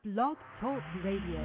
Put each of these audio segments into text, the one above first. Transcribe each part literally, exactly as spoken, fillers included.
Blog Talk Radio.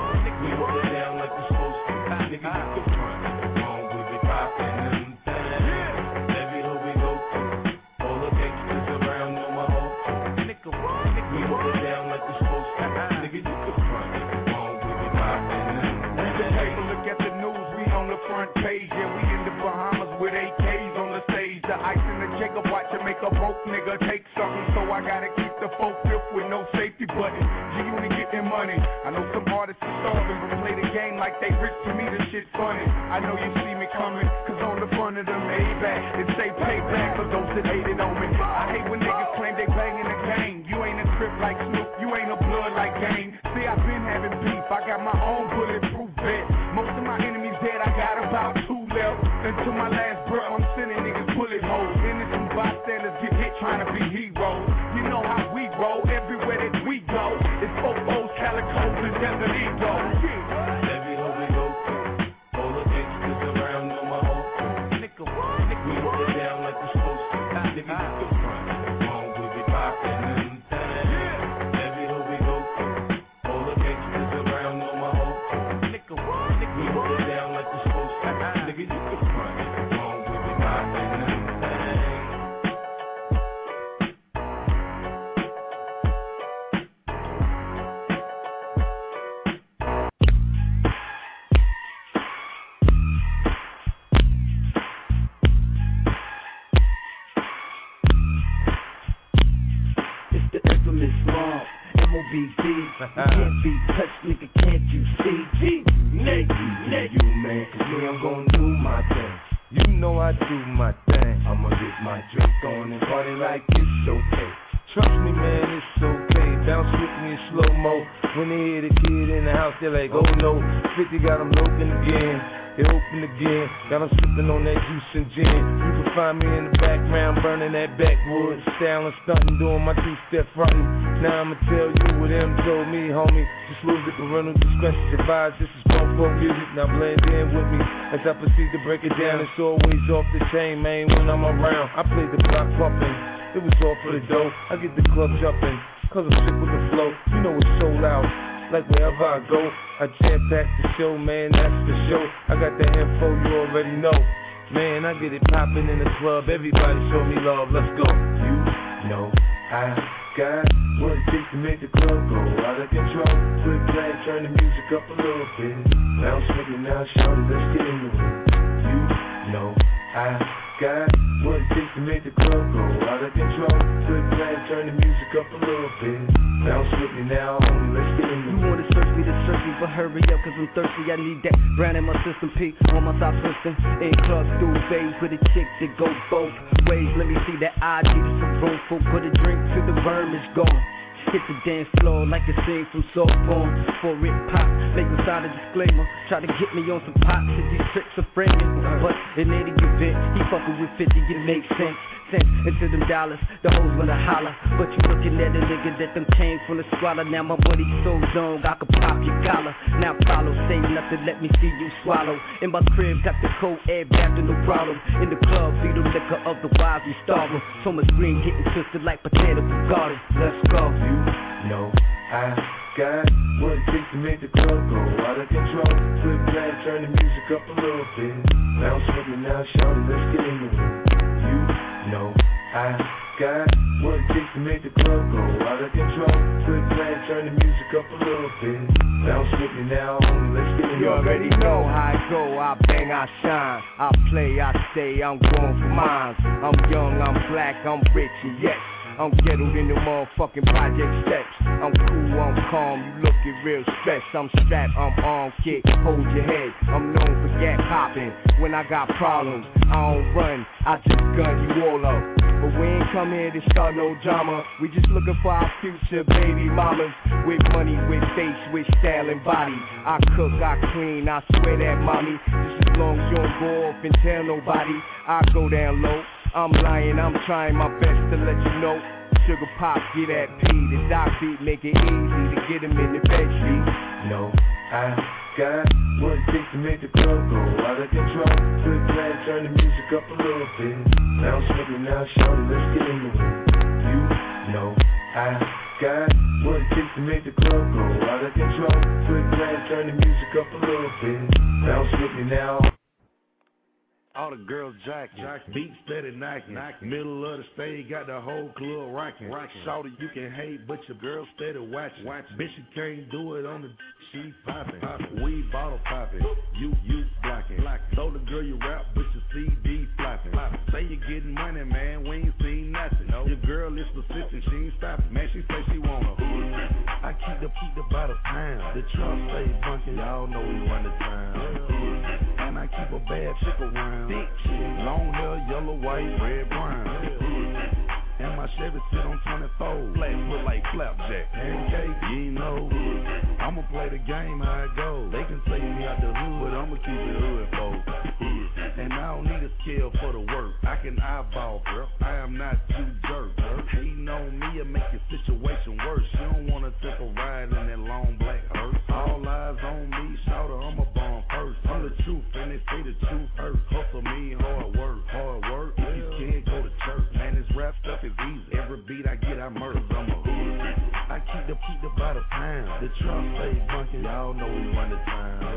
Nigga, you can front if you want, we be poppin' them things. with A Ks on the stage. The ice in the Jacob watch to make a broke nigga take something. So I gotta keep the four fifth with no safety button. G-Unit getting money. I know some artists are starving, but play the game like they rich. To me, this shit funny. I know you see me coming, cause on the front of the Maybach, it say payback for those that hated on me. I hate when niggas claim they banging the game. You ain't a crip like Snoop, you ain't a blood like Game. See, I've been having beef, I got my own bulletproof vest. Most of my enemies dead, I got about two left. Until my last breath, I'm sending niggas bullet holes. Innocent bystanders get hit trying to be heroes. You know how we roll, everywhere that we go. It's Fofos, Calicos, and Desert Eagles. Yeah. Every hoe we go through, all the gangsters around know my whole crew. Nigga, what? Nigga, we hold it down like we're supposed to. Nigga, you can front, wrong with it, poppin' them things. Every hoe we go through, all the gangsters around know my whole crew. Nigga, what? Nigga, we hold it down like we're supposed to. Nigga, you can front, wrong with it, poppin' them things. B D, can't be touched, nigga, can't you see? G, Nate, Nate, you man, cause me, I'm gon' do my thing. You know I do my thing. I'ma get my drink on and party like it's okay. Trust me, man, it's okay. Bounce with me in slow-mo. When they hear the kid in the house, they're like, oh no. fifty got them loping again. They open again, got them sipping on that juice and gin. You can find me in the background, burning that backwood, styling, stunting, doing my two-step frontin'. Now I'ma tell you what them told me, homie. Just a little bit parental discretion advised. This is punk folk music, now blend in with me as I proceed to break it down. It's always off the chain, man, when I'm around. I play the block pumping, it was all for the dough. I get the club jumping, cause I'm sick with the flow. You know it's sold out. Like wherever I go, I jam-pack the show, man, that's the show. I got the info, you already know. Man, I get it poppin' in the club, everybody show me love, let's go. You know I got what it takes to make the club go out of control. Quit playing, turn the music up a little bit. Bounce with me now, shout it, let's get into it. You know I got what it takes to make the club go out of control. Quit playing, turn the music up a little bit. Bounce with me now, homie, let's get into it. You wanna search me to search me, but hurry up, cause I'm thirsty. I need that brown in my system, P, on my side system. In clubs, through phase, with a chick that go both ways. Let me see that I G, just a room full, put a drink till the verm is gone. Hit the dance floor like a scene from soft porn. For it pop, make a sign a disclaimer. Try to get me on some pops if these tricks are framing. But in any event, he fucking with fifty, it makes sense. Sense into them dollars, the hoes wanna holler. But you looking at a nigga that them came from the squalor. Now my money so long, I could pop your collar. Now follow, say nothing, let me see you swallow. In my crib, got the cold air back to no problem. In the club, see the liquor, otherwise we starving. So much green getting twisted like potato garden. Let's go. You know I got what it takes to make the club go out of control. Quit playing, turn the music up a little bit. Bounce with me now, shout it, let's get into it. You know I got what it takes to make the club go out of control. Quit playing, turn the music up a little bit. Bounce with me now, homie, let's get into it. You already know how I go, I bang, I shine. I play, I stay, I'm going for mine. I'm young, I'm black, I'm rich, and yes, I'm ghettoed in the motherfucking project steps. I'm cool, I'm calm, you looking real stressed. I'm strapped, I'm armed, kid, hold your head. I'm known for gat popping. When I got problems, I don't run, I just gun you all up. But we ain't come here to start no drama. We just looking for our future baby mamas. With money, with face, with style and body. I cook, I clean, I swear that mommy. Just as long as you don't go off and tell nobody, I go down low. I'm lying, I'm trying my best to let you know. Sugar pop, get that P, the doc beat, make it easy to get him in the backseat. No, I got what it takes to make the club go out of control. Quit playing, turn the music up a little bit. Bounce with me now, shout it, let's get into it. You know I got what it takes to make the club go out of control. Quit playing, turn the music up a little bit. Bounce with me now. all the girls jacking. Beat steady knocking. Middle of the stage, got the whole club rocking. Shawty, you can hate, but your girl steady watching. Bitch, you can't do it on the she popping. We bottle popping. You, you blocking. Told the girl you rap, but your C D flopping. Say you getting money, man, we ain't seen nothing. Your girl is specific, she ain't stopping. Man, she say she wanna. I keep the keep the by the pound. The truck stay bunking, y'all know we run the town. And I keep a bad chick around. Long hair, yellow, white, red, brown. And my Chevy sit on twenty-four. Flash look like flapjack. Pancake, you know. I'ma play the game how it goes. They can take me out the hood, but I'ma keep it hood, folks. And I don't need a scale for the work. I can eyeball, girl. I am not too jerk, girl. Hating on me, it make your situation worse. You don't wanna take a ride in that long black hearse. All eyes on me, shout her, I'm a bomb first. I'm the truth, and they say the truth hurts. Hustle me, hard work, hard work. If you can't go to church, man, this rap stuff is easy. Every beat I get, I murder. I'm a hood. I keep the keep the by the pound. The truck stay bunking, y'all know we run the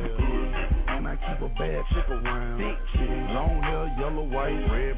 town. And I keep a bad chick around. Big chick, long hair, yellow, white, red,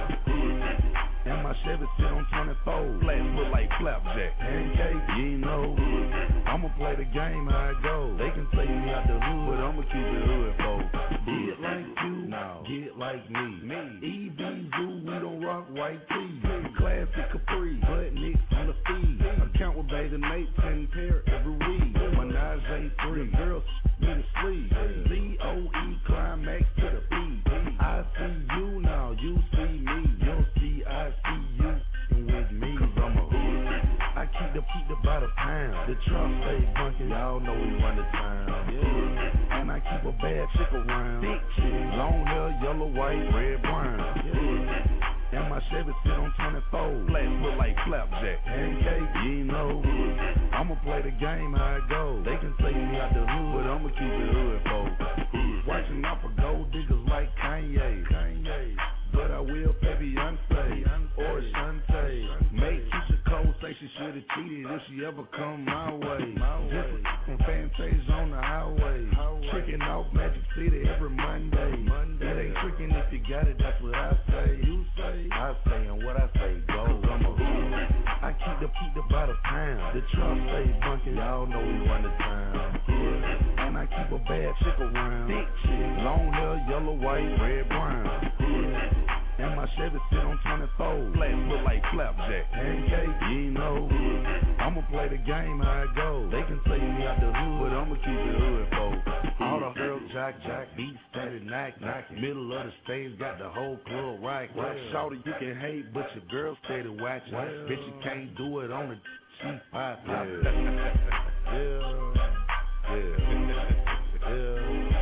brown. And my Chevy sit on twenty-four. Flash look like flapjack. Pancake, you know. I'ma play the game how it goes. They can take me out the hood, but I'ma keep it hood, folks. Get like you, no. Get like me. Me. E B Zoo, we don't rock white tees. Classic Capri, butt nicks on the feed. Account with Bathing Nate, ten pair every week. Menage a three, girls me to sleep. C O E, climax to the beat. I see you now, you see me. You'll see I see you and with me. Cause I'm a hood. I keep the keep the by the pound. The truck stay bunking, y'all know we run the town. Yeah. And I keep a bad chick around. Big chick, long hair, yellow, white, red, brown. Yeah. And my Chevy sit on twenty-four. Flash look like flapjack. Pancake, you know. I'ma play the game how it goes. They can take me out the hood, but I'ma keep it hood, folks. Watching out for gold diggers like Kanye. Kanye. But I will pay Beyonce or Shantae. Make Keisha Cole say she should've cheated if she ever come my way. Just from Fantasia on the highway. Tricking off Magic City every Monday. It ain't tricking if you got it, that's what I say. You say, I say, and what I say goes. I'm a hood. I keep the keep the by the pound. The truck stay bunking, y'all know we run the town. And I keep a bad chick around. Big chick, long hair, yellow, white, red, brown. And my Chevy sit on twenty-four. Flash look like flapjack. Pancake, you know. I'ma play the game how it goes. They can take me out the hood, but I'ma keep it hood, folks. All the girls jack, jack, beat steady, knock, knock. Middle of the stage, got the whole club right. Shawty, you can hate, but your girl steady watching. Bitch, you can't do it on the cheap pop. Yeah. yeah. Yeah. Yeah.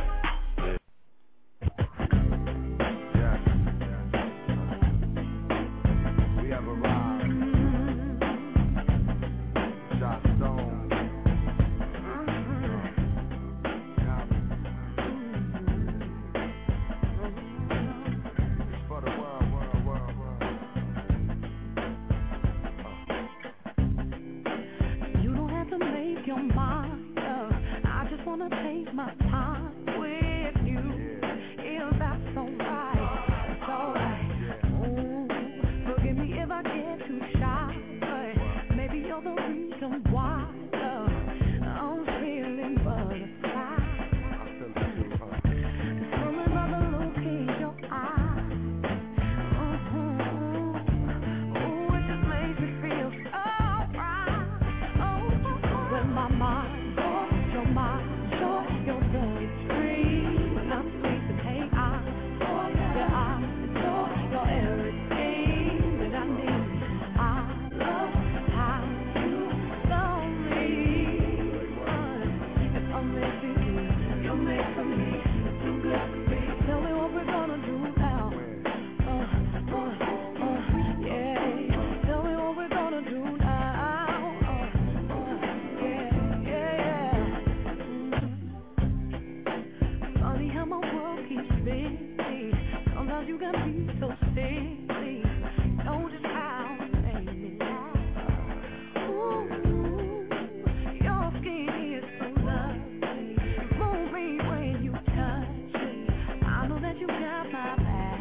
You got my back.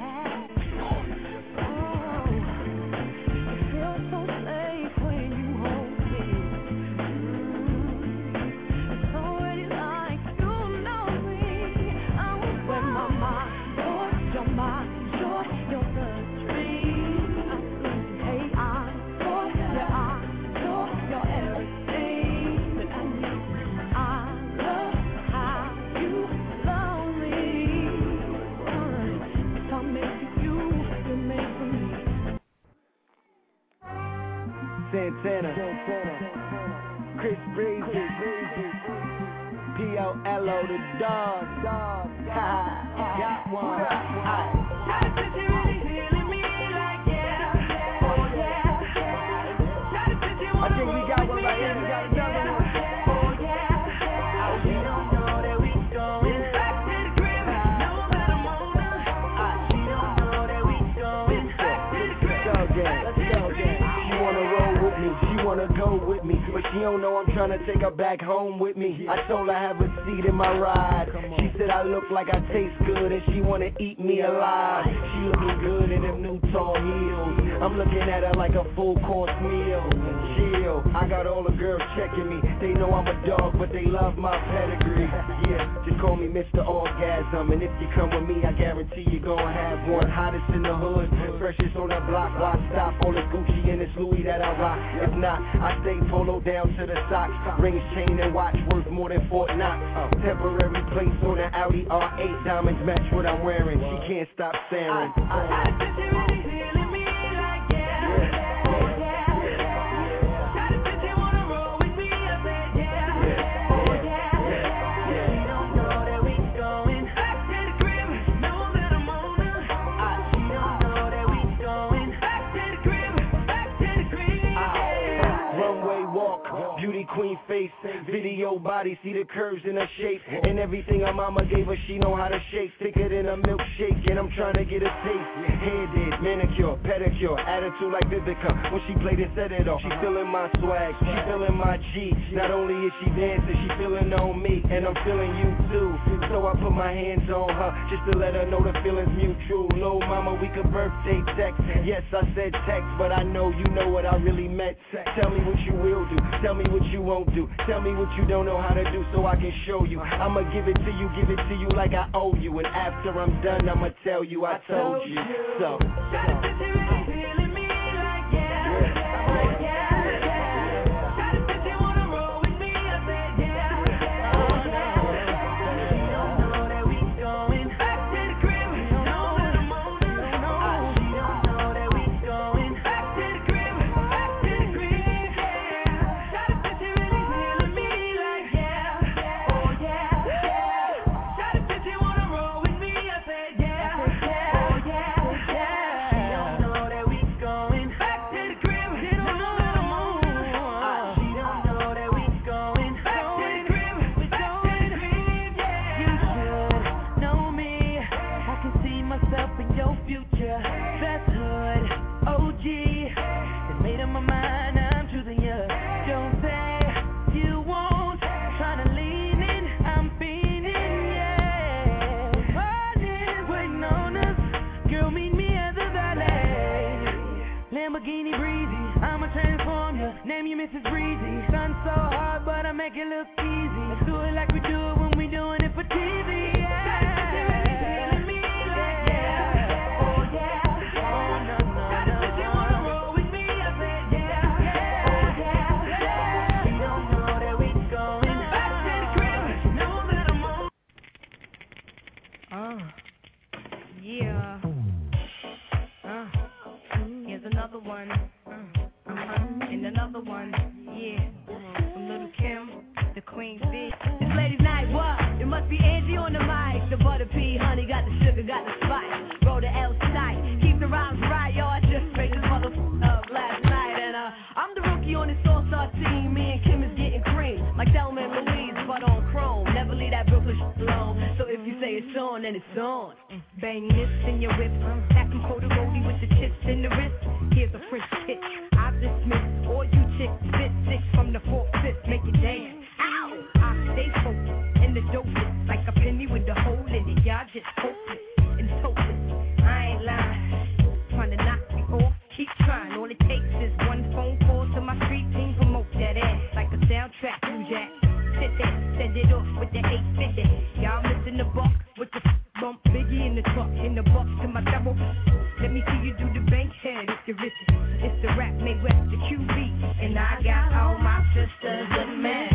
Santana, Chris Breezy, P O L O the dog. Ha, got one. I think we got one right here. We got another one. She wanna go with me, but she don't know I'm tryna take her back home with me. I told her I have a seat in my ride. She said I look like I taste good and she wanna eat me alive. She looking good in them new tall heels. I'm looking at her like a full course meal. Chill, I got all the girls checking me. They know I'm a dog, but they love my pedigree. Yeah, just call me Mister Orgasm, and if you come with me, I guarantee you gon' have one. Hottest in the hood, freshest on the block. Why stop? All this Gucci and this Louis that I rock. If not, I stay polo down to the socks. Rings, chain, and watch worth more than Fort Knox. Temporary place on the Audi R eight. Diamonds match what I'm wearing. She can't stop staring. I, I, I, beauty queen face, video body, see the curves in her shape, and everything her mama gave her, she know how to shake, thicker than a milkshake, and I'm trying to get a taste. Hair did, manicure, pedicure, attitude like Vivica, when she played and set it off. She feeling my swag, she feeling my G. Not only is she dancing, she feeling on me, and I'm feeling you too. So I put my hands on her, just to let her know the feeling's mutual. Little mama, we could birthday text. Yes, I said text, but I know you know what I really meant. Tell me what you will do, tell me what you won't do. Tell me what you don't know how to do so I can show you. I'ma give it to you, give it to you like I owe you. And after I'm done, I'ma tell you I told you. So, Missus Breezy, sun so hard, but I make it look easy. Let's do it like we do it when we doing it for T V. Uh, yeah. Uh, here's another one. And another one, yeah, from Little Kim, the Queen Bee. This ladies' night, what? It must be Angie on the mic. The butter pea, honey, got the sugar, got the spice. Roll the L side, keep the rhymes right, yo. I just made this motherfucker up last night, and uh, I'm the rookie on this all-star team. Me and Kim is getting cream, like Thelma and Louise, but on chrome. Never leave that Brooklyn shit alone. So if you say it's on, then it's on. Bang this in your whip, tap them cold roadie with the chips in the wrist. Here's a French kick. I dismiss all you chicks, spit six from the fourth, fifth, make it dance. Ow! I stay focused and the dope is like a penny with a hole in it. Y'all just hopeless and hopeless. I ain't lying, trying to knock me off. Keep trying. All it takes is one phone call to my street team. Promote that ass like a soundtrack. You jack, sit there, send it off with the eight fifty. Y'all missing the buck with the bump. Biggie in the truck, in the bucks to my double. Let me see you do the bank head if you're rich. It's the rap made west the Q B. And I got all my sisters with me.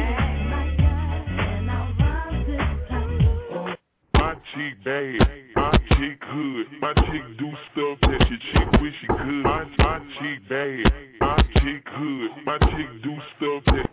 My chick bad, my chick good. My chick do stuff that your chick wish she could. My, my chick bad, my chick hood. My chick do stuff that.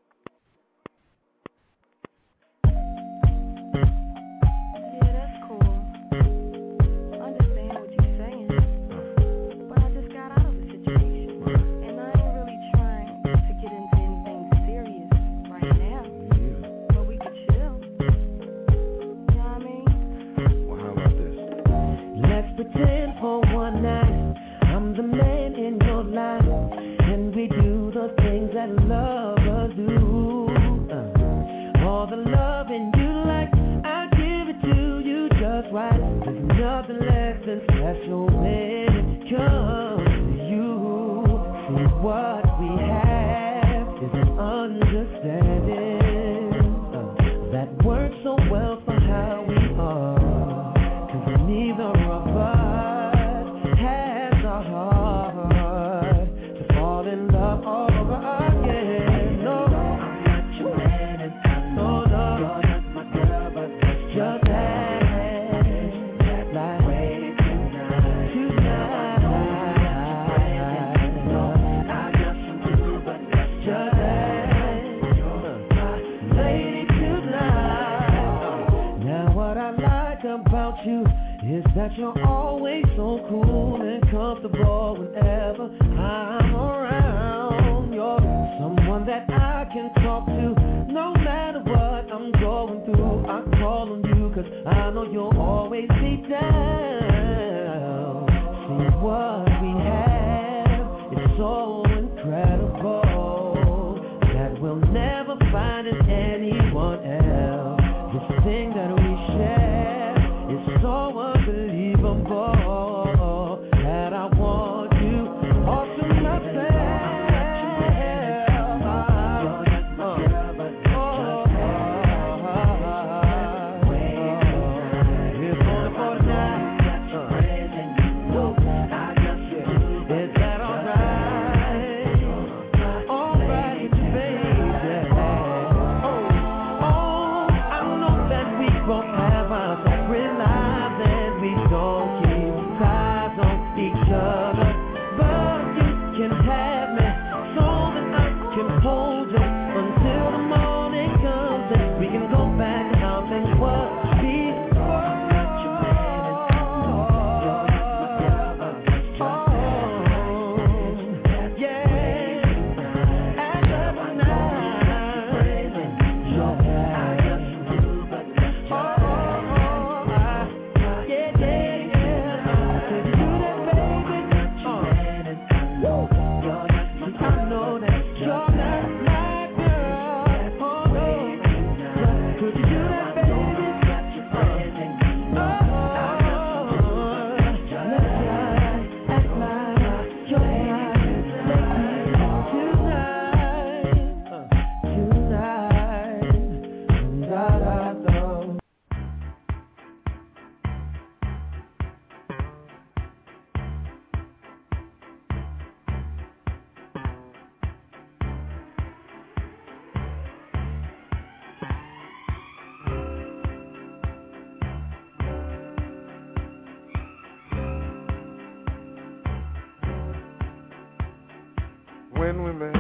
When we met,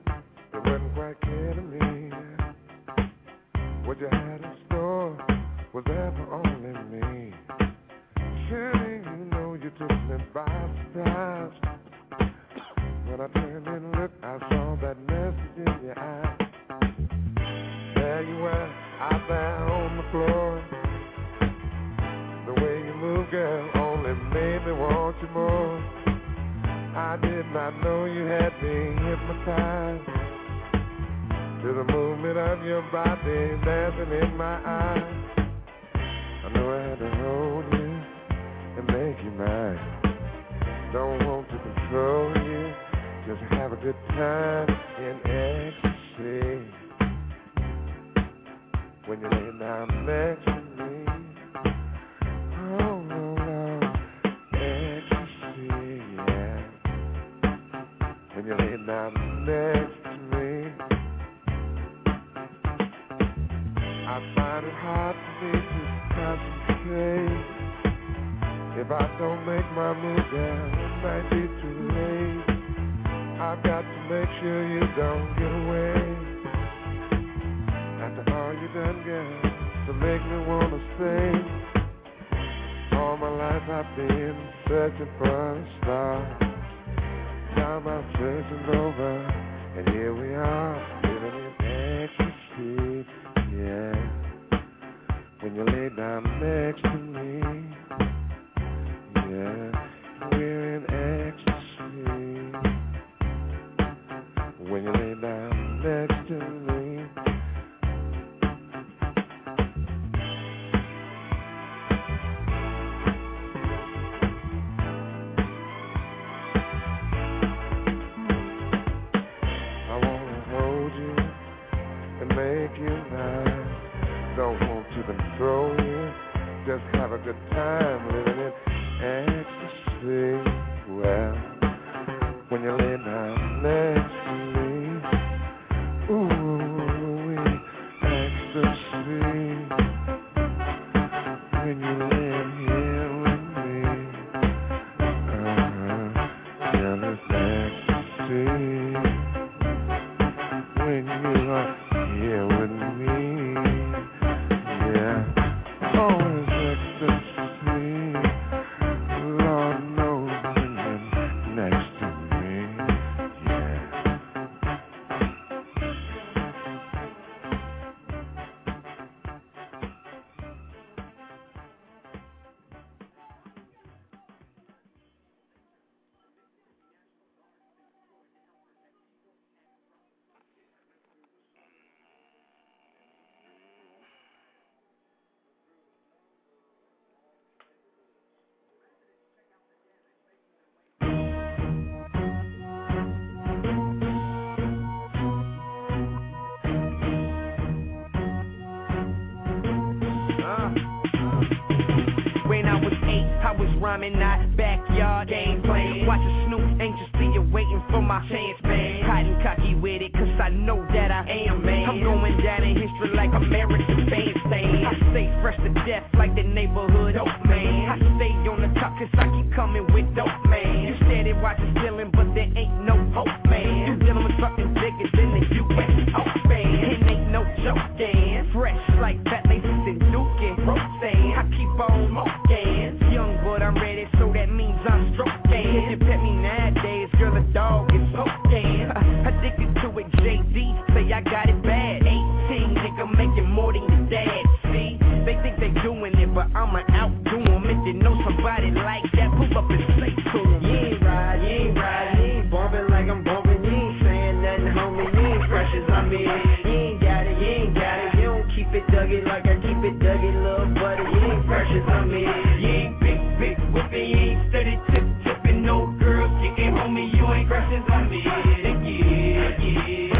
it wasn't quite clear to me what you had in store was ever only me. Surely you know you took me by surprise. When I turned and looked, I saw that message in your eyes. There you were, out there on the floor. The way you move, girl, only made me want you more. I did not know you had me hypnotized to the movement of your body dancing in my eyes. I know I had to hold you and make you mine. Don't want to control you, just have a good time in ecstasy. When you lay down next to me, oh no, no, ecstasy, yeah. When you lay down next to me, I find it hard for me to concentrate. If I don't make my move, down, it might be too late. I've got to make sure you don't get away. After all you done, girl, to make me wanna stay. All my life I've been searching for a star. Now my searching's over, and here we are, living in ecstasy, yeah. When you lay down next to me, yeah, we're in ecstasy. When you lay down next to me. I wanna hold you and make you mine. Don't want to control you, just have a good time living in ecstasy. Well, when you lay down next to me, ooh, ecstasy. When you lay here with me, uh-huh, jealous ecstasy. When you are here with me, yeah, always ecstasy. Lord knows when you're next to me, yeah. When I was eight, I was rhyming, not backyard game playing. Watching Snoop, anxiously waiting for my chance, man. Hiding cocky with it, cause I know that I am, man. I'm going down in history like American Bandstand. I stay fresh to death like the neighborhood dope man. I stay on the top cause I keep coming with dope, man. You steady watching stealing, but there ain't no hope, man. You dealing with something bigger than the U S O, man. It ain't no joke, man. Fresh like Fat Laces and Duke and Roseanne. I keep on smoking. Young but I'm ready, so that means I'm stroking. If you pet me nowadays, girl, a dog is smoking. Addicted to it, J D, say I got it bad. eighteen, nigga, making more than your dad. See, they think they doing it, but I'ma outdo them. If you know somebody like that, pull up and say to them. You ain't ride, you ain't ride, you ain't bumping like I'm bumping. You ain't saying nothing, homie, you ain't fresh as I'm in. You ain't got it, you ain't got it. You don't keep it duggy like I keep it duggy, little buddy. You ain't fresh as I'm in. You ain't big, big whipping, you ain't steady tip tipping. No girls kicking, homie, you ain't fresh as I'm in. Yeah, yeah,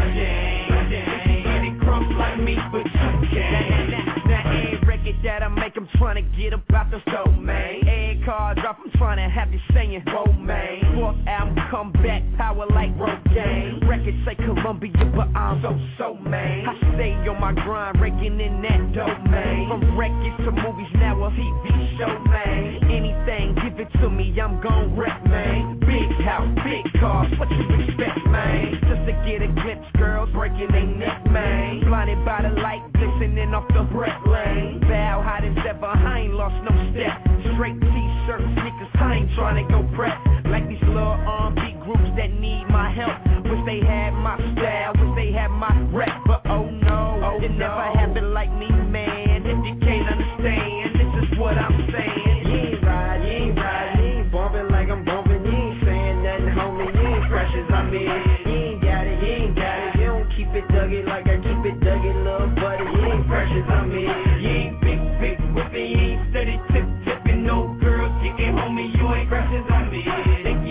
dang, dang, it crump like me, but you can't. Now every record that I make, I'm trying to get up out the stove, man. Every car drop, I'm trying to have you saying, whoa, man. Fourth album, come back, power like Rogaine. Records say Columbia, but I'm so, so, man. I stay on my grind, raking in that dope, man. From records to movies, now a T V show, man. Anything, give it to me, I'm gon' wreck, man. Big house, big cars, what you expect, man? Just to get a glimpse, girls breaking their neck, man. Blinded by the light, glistening off the breath lane. Bow hot as ever, I ain't lost no step. Straight t-shirts, sneakers, I ain't tryna go prep. Like these little R and B groups that need my help. Wish they had my style, wish they had my rep. But oh no, oh it no. never happened like me, man. If you can't understand, this is what I'm saying. You ain't ride, you ain't ride, you ain't bumping like I'm bumping. You ain't saying nothing, homie, you ain't fresh as I'm in. You ain't got it, you ain't got it. You don't keep it duggy like I keep it duggy, little buddy. You ain't fresh as I'm in. You ain't big, big whipping, you ain't steady tip tipping. No girls kicking, homie, you ain't fresh as I'm in. Yeah,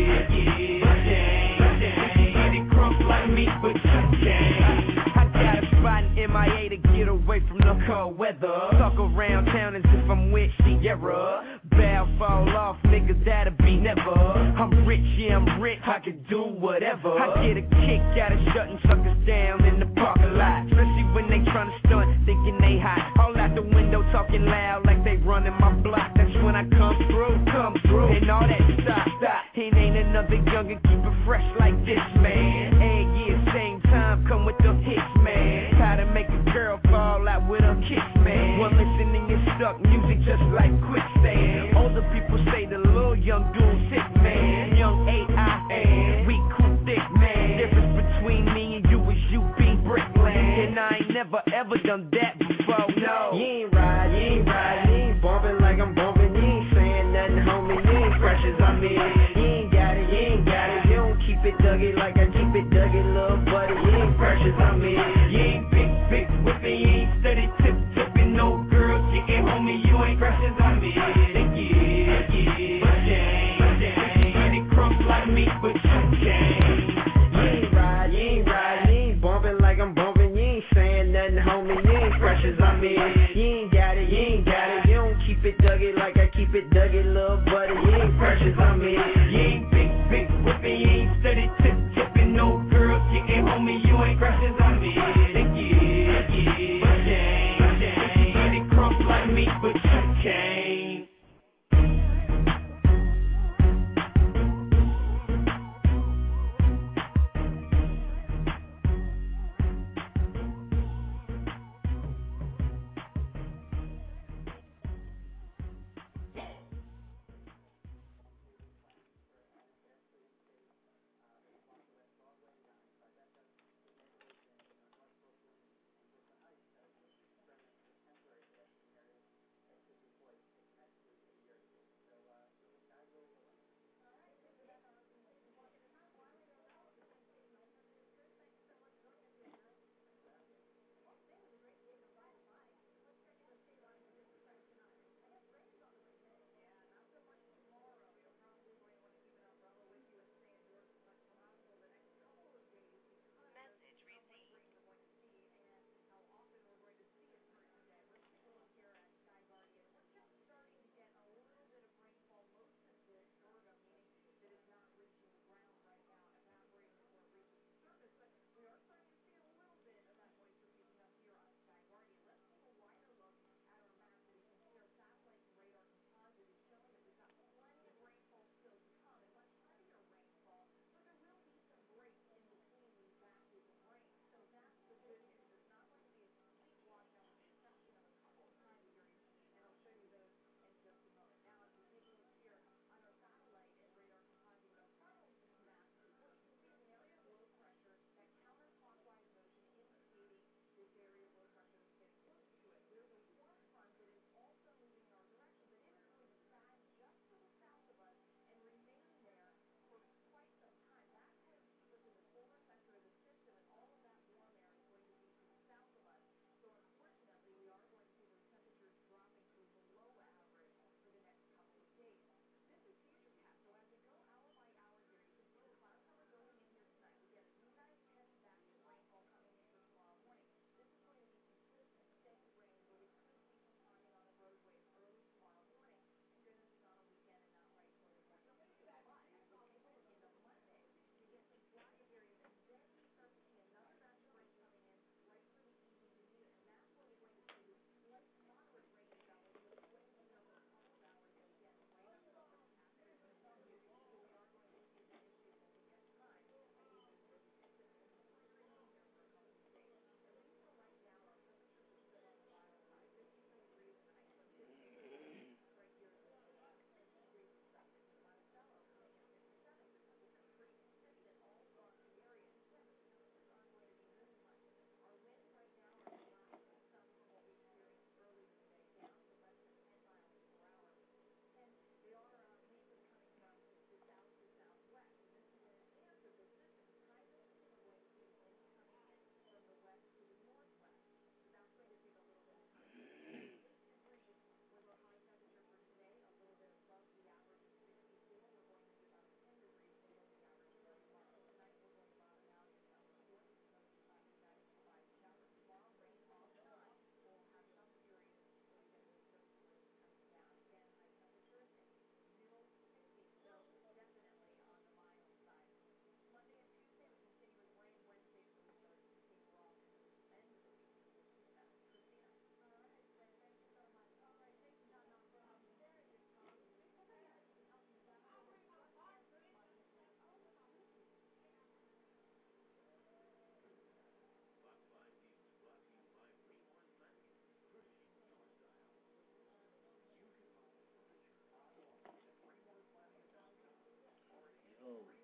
yeah, dang, dang, it crump like me, but you can't. I got a spot in M I A to get away from the cold weather. Talk around town as if I'm with Sierra. Bow fall off, niggas that'll be never. I'm rich, yeah, I'm rich, I can do whatever. I get a kick out of shutting suckers down in the parking lot. Especially when they tryna stunt, thinking they hot. All out the window talking loud like they running my block. That's when I come through, come through. And all that stop, stop. It ain't enough another youngin', keep it fresh like this, man. Every year, same time, come with the hits, man. How to make a girl fall out with a kiss, man. One listening is stuck, music just like quicksand. Older people say the little young dude's hit, man. Young A I A, we cool thick, man. Difference between me and you is you be brickland. And I ain't never ever done that before, no. You ain't ride, you ain't ride, you ain't bumpin' like I'm bumpin'. You ain't saying nothing, homie, you ain't fresh as I'm in. You ain't got it, you ain't got it. You don't keep it duggy like I keep it duggy, little buddy. You ain't fresh as I'm in. You ain't big, big whippin', you ain't steady tip tippin'. No girl kickin', homie, you ain't fresh as I'm in. Yeah, yeah, but dang, dang, pretty crump like me, but you can't. You ain't ride, you ain't ride, you ain't bumpin' like I'm bumpin'. You ain't saying nothing, homie, you ain't fresh as I'm in. You ain't got it, you ain't got it. You don't keep it duggy like I keep it duggy, little buddy. You ain't fresh as I'm in. You ain't big, big whippin', you ain't steady tip tippin'. No girl kickin', homie, you ain't fresh as I'm in. Yeah, yeah, but dang, dang, pretty crump like me, but you can't. Oh.